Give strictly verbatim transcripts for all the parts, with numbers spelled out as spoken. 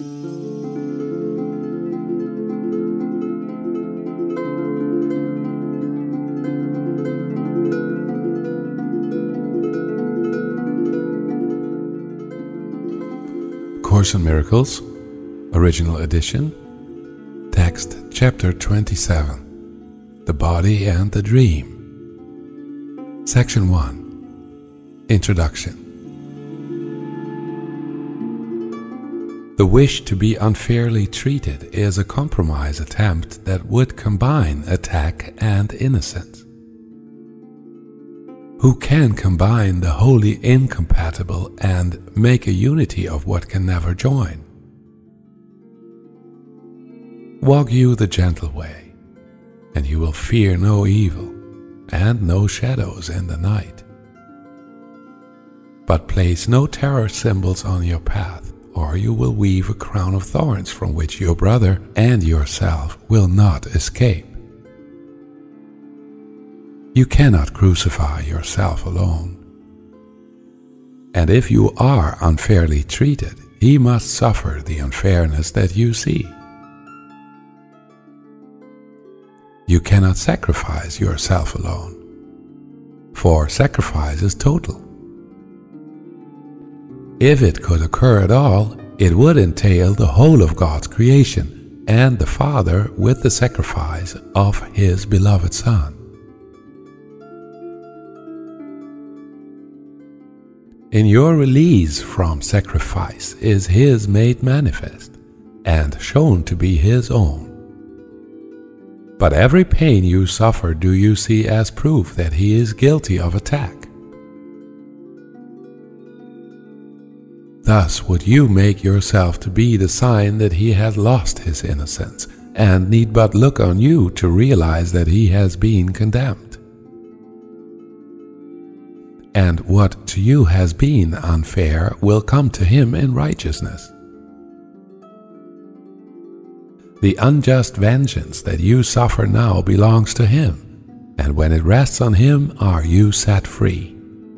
Course in Miracles, Original Edition, Text Chapter twenty-seven, The Body and the Dream. Section one, Introduction. The wish to be unfairly treated is a compromise attempt that would combine attack and innocence. Who can combine the wholly incompatible and make a unity of what can never join? Walk you the gentle way, and you will fear no evil, and no shadows in the night. But place no terror symbols on your path, or you will weave a crown of thorns from which your brother and yourself will not escape. You cannot crucify yourself alone. And if you are unfairly treated, he must suffer the unfairness that you see. You cannot sacrifice yourself alone, for sacrifice is total. If it could occur at all, it would entail the whole of God's creation and the Father with the sacrifice of His beloved Son. In your release from sacrifice is His made manifest and shown to be His own. But every pain you suffer do you see as proof that He is guilty of attack. Thus would you make yourself to be the sign that He has lost His innocence, and need but look on you to realize that He has been condemned. And what to you has been unfair will come to Him in righteousness. The unjust vengeance that you suffer now belongs to Him, and when it rests on Him are you set free.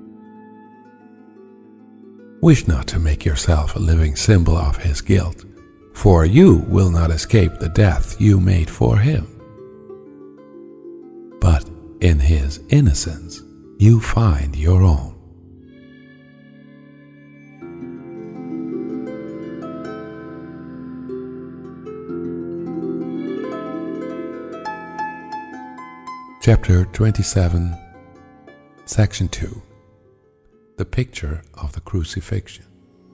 Wish not to make yourself a living symbol of His guilt, for you will not escape the death you made for Him. But in His innocence, you find your own. Chapter twenty-seven, Section two, The Picture of the Crucifixion.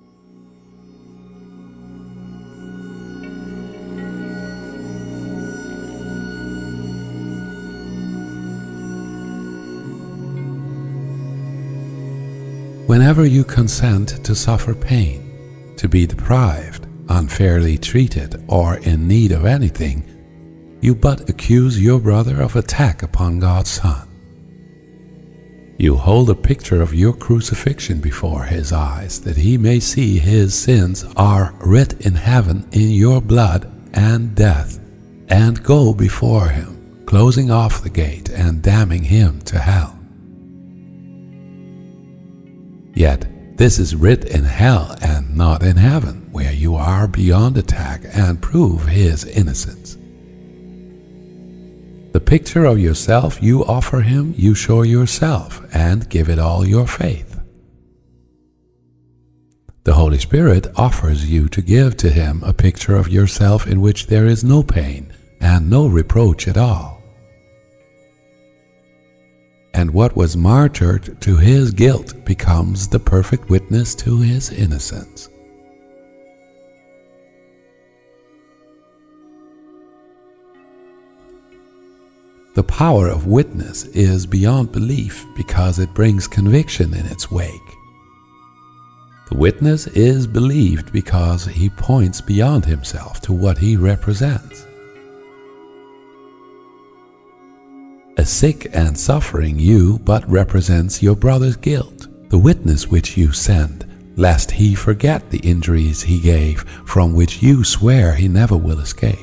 Whenever you consent to suffer pain, to be deprived, unfairly treated, or in need of anything, you but accuse your brother of attack upon God's Son. You hold a picture of your crucifixion before His eyes, that He may see His sins are writ in heaven in your blood and death, and go before Him, closing off the gate and damning Him to hell. Yet this is writ in hell and not in heaven, where you are beyond attack and prove His innocence. The picture of yourself you offer Him, you show yourself, and give it all your faith. The Holy Spirit offers you to give to Him a picture of yourself in which there is no pain and no reproach at all. And what was martyred to His guilt becomes the perfect witness to His innocence. The power of witness is beyond belief because it brings conviction in its wake. The witness is believed because he points beyond himself to what he represents. A sick and suffering you but represents your brother's guilt, the witness which you send, lest he forget the injuries he gave, from which you swear he never will escape.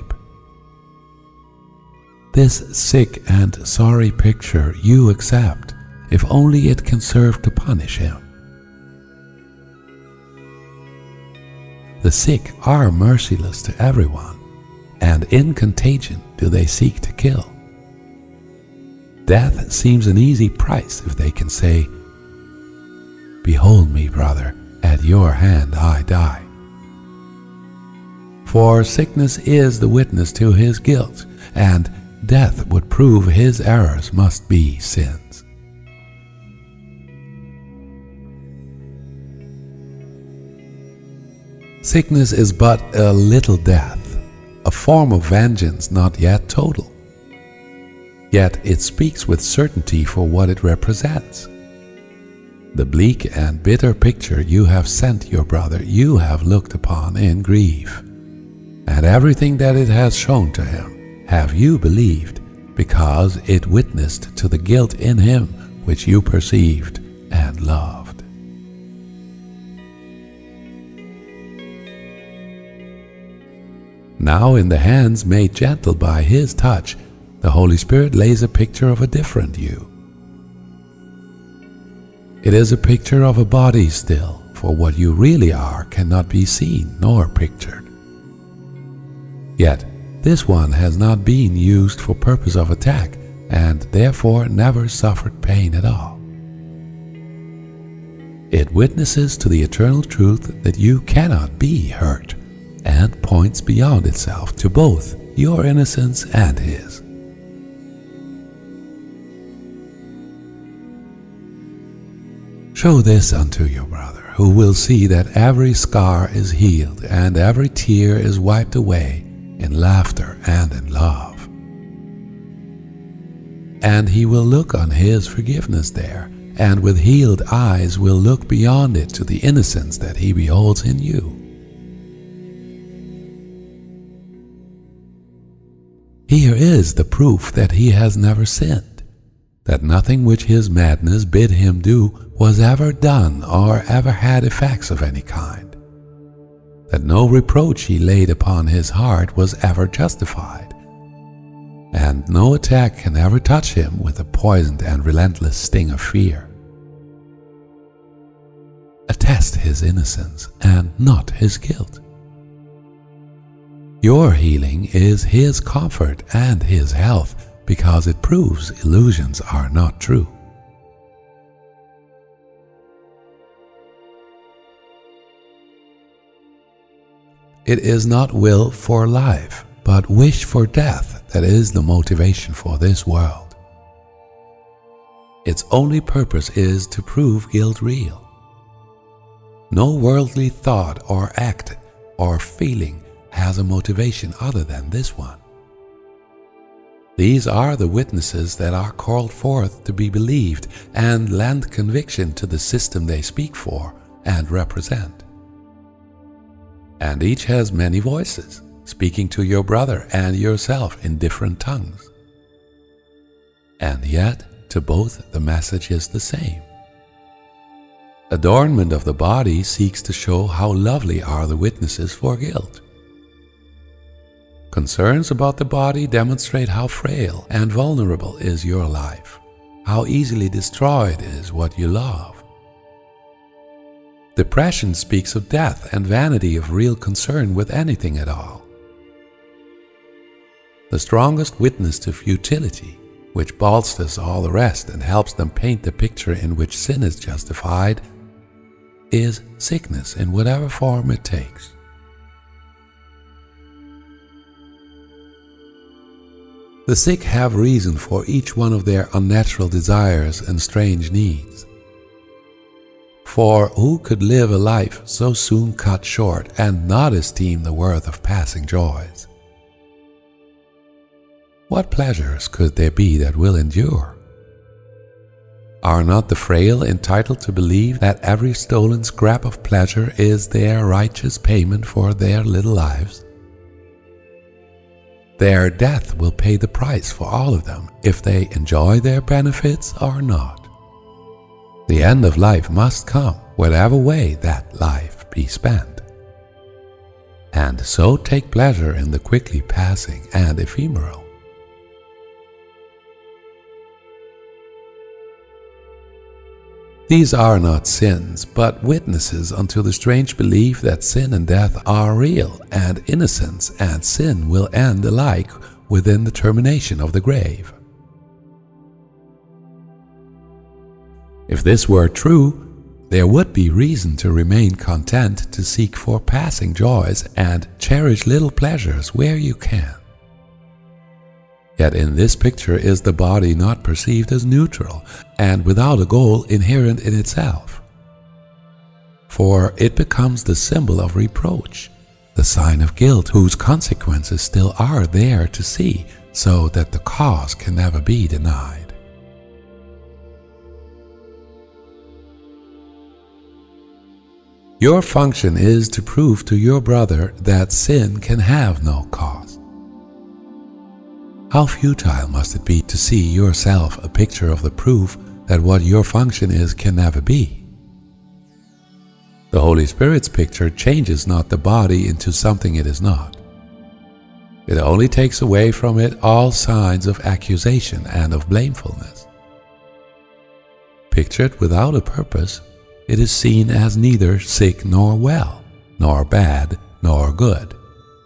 This sick and sorry picture you accept, if only it can serve to punish him. The sick are merciless to everyone, and in contagion do they seek to kill. Death seems an easy price if they can say, "Behold me, brother, at your hand I die." For sickness is the witness to his guilt, and death would prove his errors must be sins. Sickness is but a little death, a form of vengeance not yet total. Yet it speaks with certainty for what it represents. The bleak and bitter picture you have sent your brother you have looked upon in grief, and everything that it has shown to him have you believed, because it witnessed to the guilt in him which you perceived and loved. Now, in the hands made gentle by his touch, the Holy Spirit lays a picture of a different you. It is a picture of a body still, for what you really are cannot be seen nor pictured. Yet, this one has not been used for purpose of attack, and therefore never suffered pain at all. It witnesses to the eternal truth that you cannot be hurt, and points beyond itself to both your innocence and his. Show this unto your brother, who will see that every scar is healed and every tear is wiped away in laughter and in love. And he will look on his forgiveness there, and with healed eyes will look beyond it to the innocence that he beholds in you. Here is the proof that he has never sinned, that nothing which his madness bid him do was ever done or ever had effects of any kind, that no reproach he laid upon his heart was ever justified, and no attack can ever touch him with a poisoned and relentless sting of fear. Attest his innocence and not his guilt. Your healing is his comfort and his health, because it proves illusions are not true. It is not will for life, but wish for death that is the motivation for this world. Its only purpose is to prove guilt real. No worldly thought or act or feeling has a motivation other than this one. These are the witnesses that are called forth to be believed and lend conviction to the system they speak for and represent. And each has many voices, speaking to your brother and yourself in different tongues. And yet, to both the message is the same. Adornment of the body seeks to show how lovely are the witnesses for guilt. Concerns about the body demonstrate how frail and vulnerable is your life, how easily destroyed is what you love. Depression speaks of death and vanity of real concern with anything at all. The strongest witness to futility, which bolsters all the rest and helps them paint the picture in which sin is justified, is sickness in whatever form it takes. The sick have reason for each one of their unnatural desires and strange needs. For who could live a life so soon cut short and not esteem the worth of passing joys? What pleasures could there be that will endure? Are not the frail entitled to believe that every stolen scrap of pleasure is their righteous payment for their little lives? Their death will pay the price for all of them if they enjoy their benefits or not. The end of life must come, whatever way that life be spent. And so take pleasure in the quickly passing and ephemeral. These are not sins, but witnesses unto the strange belief that sin and death are real, and innocence and sin will end alike within the termination of the grave. If this were true, there would be reason to remain content to seek for passing joys and cherish little pleasures where you can. Yet in this picture is the body not perceived as neutral and without a goal inherent in itself. For it becomes the symbol of reproach, the sign of guilt whose consequences still are there to see, so that the cause can never be denied. Your function is to prove to your brother that sin can have no cause. How futile must it be to see yourself a picture of the proof that what your function is can never be? The Holy Spirit's picture changes not the body into something it is not. It only takes away from it all signs of accusation and of blamefulness. Pictured without a purpose, it is seen as neither sick nor well, nor bad nor good.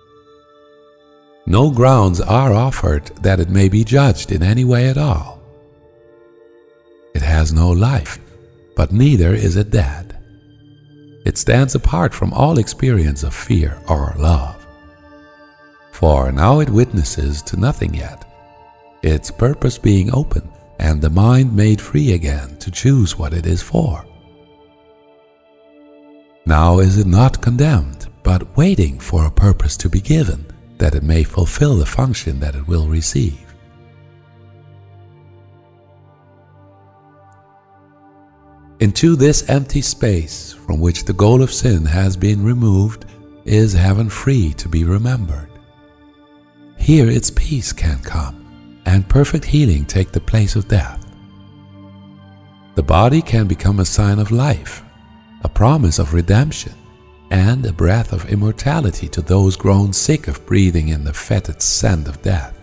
No grounds are offered that it may be judged in any way at all. It has no life, but neither is it dead. It stands apart from all experience of fear or love. For now it witnesses to nothing yet, its purpose being open and the mind made free again to choose what it is for. Now is it not condemned, but waiting for a purpose to be given, that it may fulfill the function that it will receive. Into this empty space from which the goal of sin has been removed is heaven free to be remembered. Here its peace can come, and perfect healing take the place of death. The body can become a sign of life, a promise of redemption, and a breath of immortality to those grown sick of breathing in the fetid scent of death.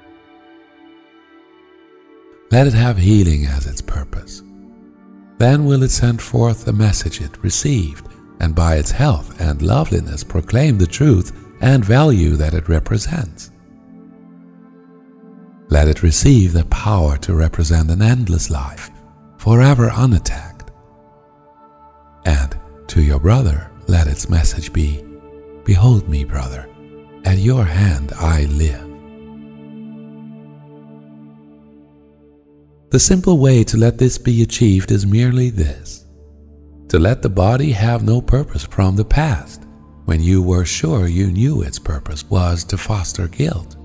Let it have healing as its purpose. Then will it send forth the message it received, and by its health and loveliness proclaim the truth and value that it represents. Let it receive the power to represent an endless life, forever unattacked. And to your brother let its message be, "Behold me, brother, at your hand I live." The simple way to let this be achieved is merely this: to let the body have no purpose from the past, when you were sure you knew its purpose was to foster guilt.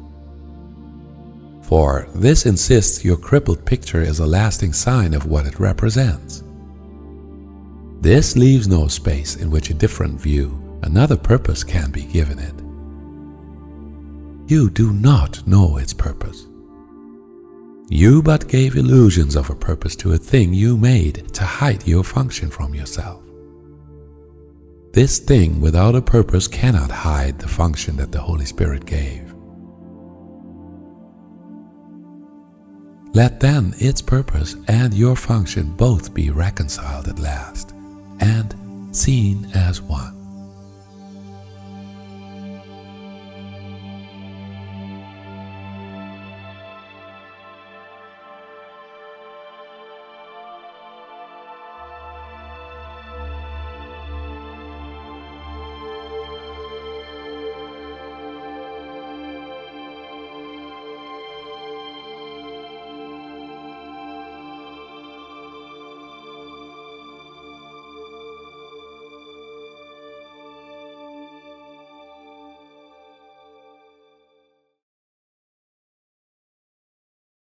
For this insists your crippled picture is a lasting sign of what it represents. This leaves no space in which a different view, another purpose can be given it. You do not know its purpose. You but gave illusions of a purpose to a thing you made to hide your function from yourself. This thing without a purpose cannot hide the function that the Holy Spirit gave. Let then its purpose and your function both be reconciled at last, and seen as one.